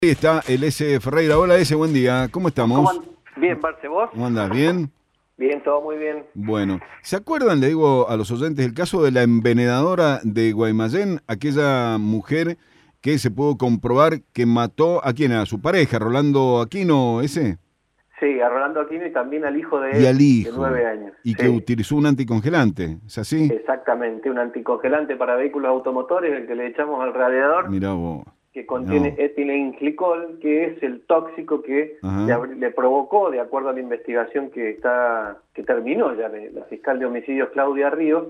Ahí está el S. Ferreira. Hola S, buen día. ¿Cómo estamos? Bien, Barce, ¿vos? ¿Cómo andás? ¿Bien? Bien, todo muy bien. Bueno, ¿se acuerdan, le digo a los oyentes, el caso de la envenenadora de Guaymallén? Aquella mujer que se pudo comprobar que mató a quién, a su pareja, Rolando Aquino, ese, Sí, a Rolando Aquino y también al hijo de y al él, de hijo, 9 años. y que Sí, utilizó un anticongelante. ¿Es así? exactamente, un anticongelante para vehículos automotores, el que le echamos al radiador, Mirá vos. que No. contiene etilenglicol, que es el tóxico que Ajá. le provocó, de acuerdo a la investigación que terminó ya la fiscal de homicidios Claudia Ríos,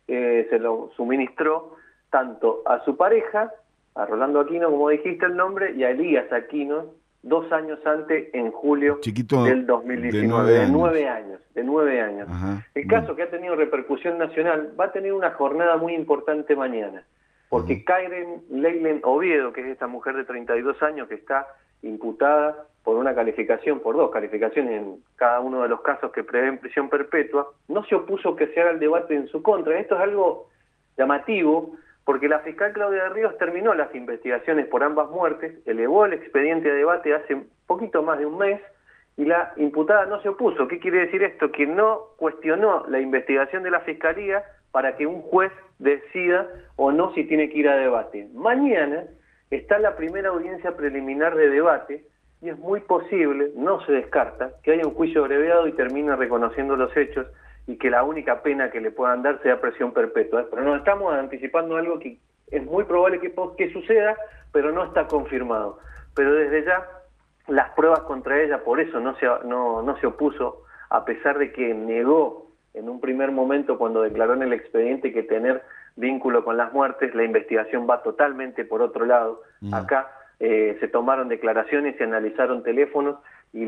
se lo suministró tanto a su pareja, a Rolando Aquino, como dijiste el nombre, y a Elías Aquino, 2 años antes, en julio Chiquito del de 2019, 9 de años. 9 años, de 9 años. Ajá. El Bueno. caso que ha tenido repercusión nacional va a tener una jornada muy importante mañana, Ajá. porque Karen Leylen Oviedo, que es esta mujer de 32 años que está imputada por una calificación, por dos calificaciones en cada uno de los casos que prevén prisión perpetua, no se opuso que se haga el debate en su contra. Esto es algo llamativo, porque la fiscal Claudia de Ríos terminó las investigaciones por ambas muertes, elevó el expediente a debate hace poquito más de un mes, y la imputada no se opuso. ¿Qué quiere decir esto? Que no cuestionó la investigación de la Fiscalía para que un juez decida o no si tiene que ir a debate. Mañana está la primera audiencia preliminar de debate y es muy posible, no se descarta, que haya un juicio abreviado y termine reconociendo los hechos y que la única pena que le puedan dar sea prisión perpetua. Pero nos estamos anticipando algo que es muy probable que suceda, pero no está confirmado. Pero desde ya las pruebas contra ella, por eso no se opuso, a pesar de que negó en un primer momento cuando declaró en el expediente que tener vínculo con las muertes. La investigación va totalmente por otro lado. Acá se tomaron declaraciones, se analizaron teléfonos y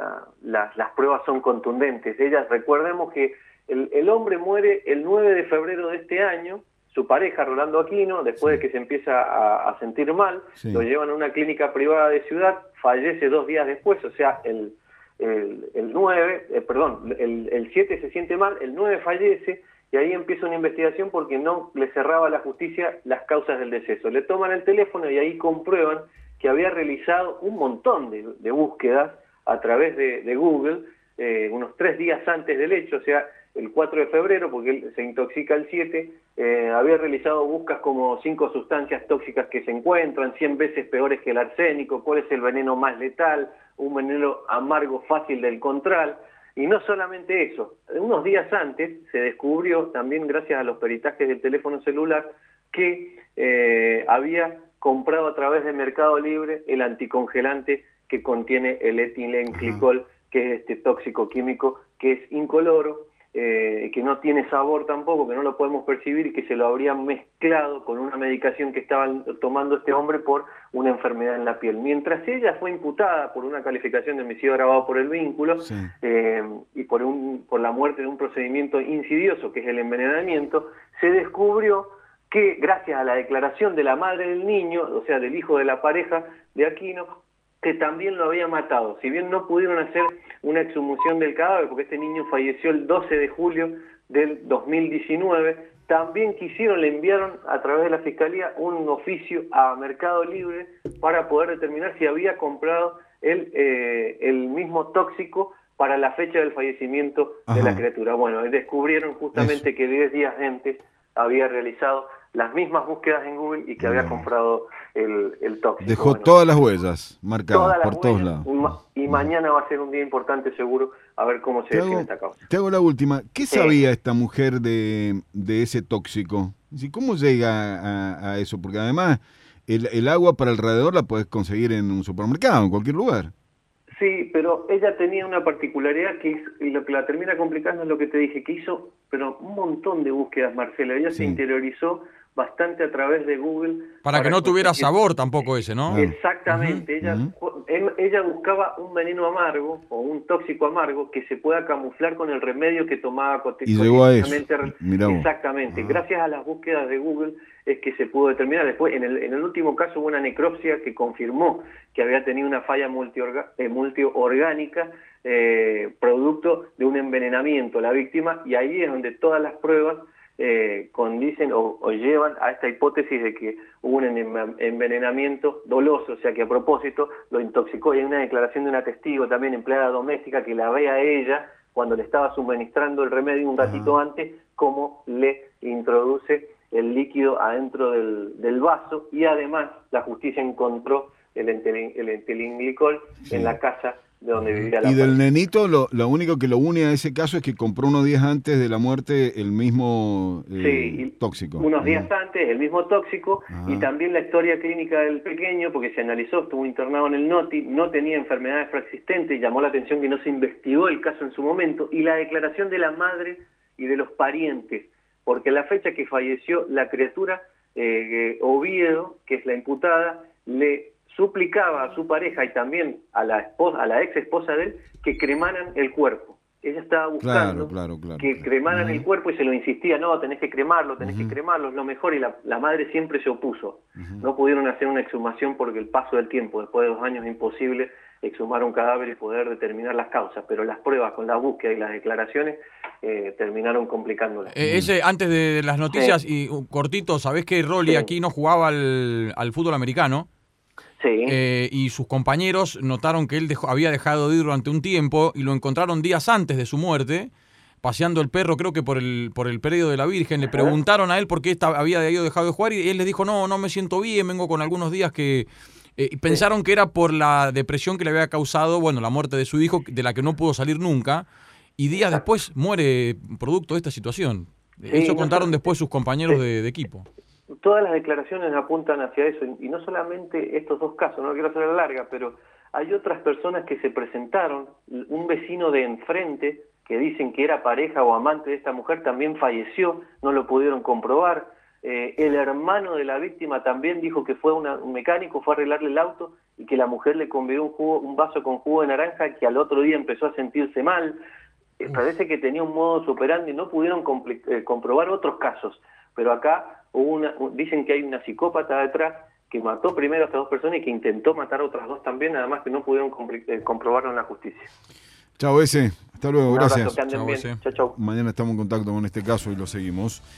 las pruebas son contundentes. Recordemos que el hombre muere el 9 de febrero de este año, su pareja Rolando Aquino, después de Sí. que se empieza a sentir mal, lo Sí. llevan a una clínica privada de Ciudad, fallece 2 días después, o sea, el 9, perdón, el 7 se siente mal, el 9 fallece, y ahí empieza una investigación porque no le cerraba a la justicia las causas del deceso. Le toman el teléfono y ahí comprueban que había realizado un montón de búsquedas a través de Google, unos 3 días antes del hecho, o sea, el 4 de febrero, porque él se intoxica el 7, había realizado búsquedas como 5 sustancias tóxicas que se encuentran, 100 veces peores que el arsénico, cuál es el veneno más letal, un veneno amargo fácil de encontrar. Y no solamente eso, unos días antes se descubrió, también gracias a los peritajes del teléfono celular, que había comprado a través de Mercado Libre el anticongelante que contiene el etilenglicol, que es este tóxico químico que es incoloro, que no tiene sabor tampoco, que no lo podemos percibir y que se lo habrían mezclado con una medicación que estaban tomando este hombre por una enfermedad en la piel. Mientras ella fue imputada por una calificación de homicidio agravado por el vínculo, Sí. y por la muerte de un procedimiento insidioso que es el envenenamiento, se descubrió que gracias a la declaración de la madre del niño, o sea, del hijo de la pareja de Aquino, que también lo había matado. Si bien no pudieron hacer una exhumación del cadáver, porque este niño falleció el 12 de julio del 2019, también le enviaron a través de la Fiscalía un oficio a Mercado Libre para poder determinar si había comprado el mismo tóxico para la fecha del fallecimiento de la Ajá. criatura. Bueno, descubrieron Eso. justamente que 10 días antes había realizado las mismas búsquedas en Google y que había Mirá vos. comprado el tóxico. Dejó Bueno, todas las huellas marcadas todas las por todos huellas lados. y mañana va a ser un día importante seguro a ver cómo se Te define hago, esta causa. te hago la última. ¿Qué Sí. sabía esta mujer de ese tóxico? ¿Sí? ¿Cómo llega a eso? Porque además el agua para el radiador la puedes conseguir en un supermercado, en cualquier lugar. Sí, pero ella tenía una particularidad y lo que la termina complicando es lo que te dije, que hizo pero un montón de búsquedas, Marcela. Ella se Sí, interiorizó bastante a través de Google Para que para no tuviera conseguir. sabor tampoco ese, ¿no? claro. Ujú. Exactamente, Ujú. ella buscaba un veneno amargo o un tóxico amargo que se pueda camuflar con el remedio que tomaba Y llegó a eso. cotidianamente. Mirá vos. Exactamente, Ajá. gracias a las búsquedas de Google es que se pudo determinar. Después, en el último caso hubo una necropsia que confirmó que había tenido una falla multiorgánica, producto de un envenenamiento la víctima, y ahí es donde todas las pruebas condicen o llevan a esta hipótesis de que hubo un envenenamiento doloso, o sea que a propósito lo intoxicó. Y hay una declaración de una testigo también, empleada doméstica, que la ve a ella cuando le estaba suministrando el remedio un ratito antes, cómo le introduce el líquido adentro del vaso, y además la justicia encontró el etilenglicol en la casa de donde vivía la Y del pareja. nenito, lo único que lo une a ese caso es que compró unos días antes de la muerte el mismo tóxico. Unos días antes, el mismo tóxico, y también la historia clínica del pequeño, porque se analizó, estuvo internado en el NOTI, no tenía enfermedades preexistentes, llamó la atención que no se investigó el caso en su momento, y la declaración de la madre y de los parientes, porque la fecha que falleció la criatura, Oviedo, que es la imputada, le suplicaba a su pareja y también a la ex esposa de él que cremaran el cuerpo. Ella estaba buscando que cremaran el cuerpo y se lo insistía, no, tenés que cremarlo, es lo mejor, y la madre siempre se opuso. No pudieron hacer una exhumación porque el paso del tiempo, después de 2 años, es imposible exhumar un cadáver y poder determinar las causas, pero las pruebas con la búsqueda y las declaraciones terminaron complicándolas. Antes de las noticias, y cortito, ¿sabés que Rolly aquí no jugaba al fútbol americano? Sí. Y sus compañeros notaron que él había dejado de ir durante un tiempo y lo encontraron días antes de su muerte, paseando el perro, creo que por el predio de la Virgen. Le preguntaron a él por qué había dejado de jugar y él les dijo, no me siento bien, vengo con algunos días que... pensaron que era por la depresión que le había causado, la muerte de su hijo, de la que no pudo salir nunca, y días después muere producto de esta situación. Eso contaron después sus compañeros de equipo. Todas las declaraciones apuntan hacia eso, y no solamente estos 2 casos, no quiero hacer larga, pero hay otras personas que se presentaron. Un vecino de enfrente que dicen que era pareja o amante de esta mujer también falleció, no lo pudieron comprobar. El hermano de la víctima también dijo que fue un mecánico, fue a arreglarle el auto y que la mujer le convidó un vaso con jugo de naranja, que al otro día empezó a sentirse mal. Parece que tenía un modus operandi, no pudieron comprobar otros casos, pero acá dicen que hay una psicópata detrás que mató primero a estas 2 personas y que intentó matar a otras 2 también, nada más que no pudieron comprobarlo en la justicia. Chao, ese. Hasta luego, gracias. Un abrazo, que anden bien. Chau. Mañana estamos en contacto con este caso y lo seguimos.